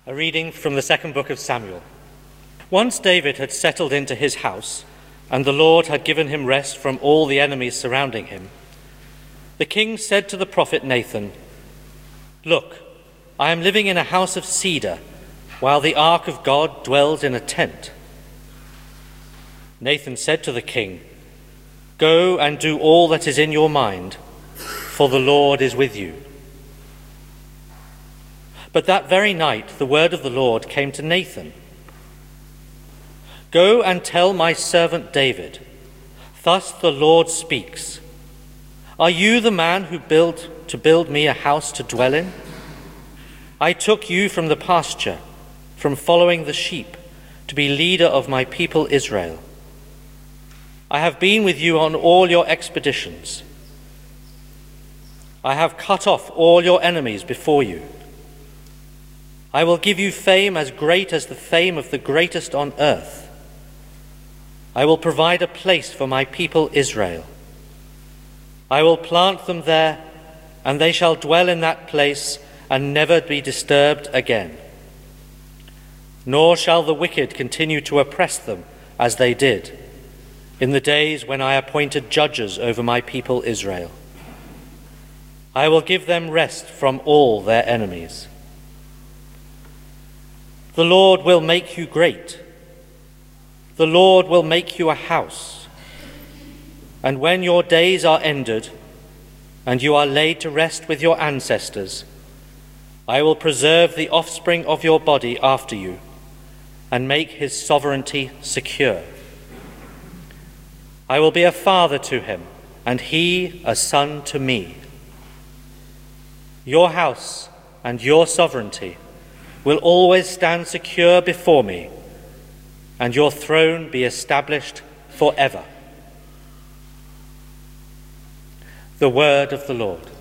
A reading from the second book of Samuel. Once David had settled into his house, and the Lord had given him rest from all the enemies surrounding him, the king said to the prophet Nathan, "Look, I am living in a house of cedar, while the ark of God dwells in a tent." Nathan said to the king, "Go and do all that is in your mind, for the Lord is with you." But that very night the word of the Lord came to Nathan. "Go and tell my servant David, thus the Lord speaks. Are you the man who build me a house to dwell in? I took you from the pasture, from following the sheep, to be leader of my people Israel. I have been with you on all your expeditions. I have cut off all your enemies before you. I will give you fame as great as the fame of the greatest on earth. I will provide a place for my people Israel. I will plant them there, and they shall dwell in that place and never be disturbed again. Nor shall the wicked continue to oppress them as they did in the days when I appointed judges over my people Israel. I will give them rest from all their enemies. The Lord will make you great. The Lord will make you a house. And when your days are ended, and you are laid to rest with your ancestors, I will preserve the offspring of your body after you, and make his sovereignty secure. I will be a father to him, and he a son to me. Your house and your sovereignty will always stand secure before me, and your throne be established forever." The word of the Lord.